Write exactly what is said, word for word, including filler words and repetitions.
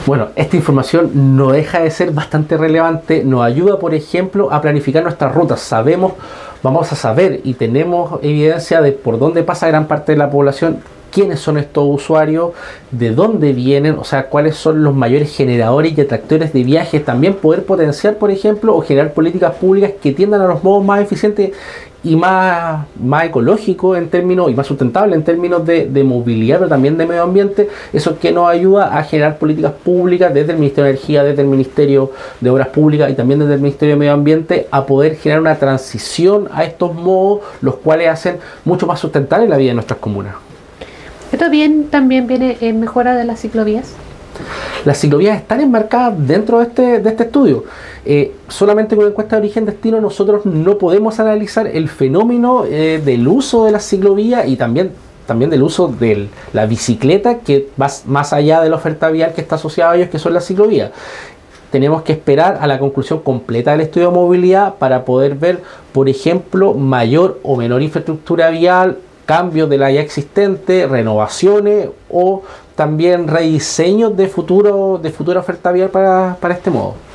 Bueno, esta información no deja de ser bastante relevante, nos ayuda, por ejemplo, a planificar nuestras rutas. Sabemos, vamos a saber y tenemos evidencia de por dónde pasa gran parte de la población, quiénes son estos usuarios, de dónde vienen, o sea, cuáles son los mayores generadores y atractores de viajes. También poder potenciar, por ejemplo, o generar políticas públicas que tiendan a los modos más eficientes y más, más ecológicos en términos, y más sustentables en términos de, de movilidad, pero también de medio ambiente. Eso que nos ayuda a generar políticas públicas desde el Ministerio de Energía, desde el Ministerio de Obras Públicas y también desde el Ministerio de Medio Ambiente, a poder generar una transición a estos modos, los cuales hacen mucho más sustentable la vida de nuestras comunas. ¿Esto bien, también viene en mejora de las ciclovías? Las ciclovías están enmarcadas dentro de este, de este estudio. Eh, solamente con la encuesta de origen-destino nosotros no podemos analizar el fenómeno eh, del uso de las ciclovías y también, también del uso de la bicicleta, que va más allá de la oferta vial que está asociada a ellos, que son las ciclovías. Tenemos que esperar a la conclusión completa del estudio de movilidad para poder ver, por ejemplo, mayor o menor infraestructura vial, cambios de la ya existente, renovaciones o también rediseños de futuro de futura oferta vial para, para este modo.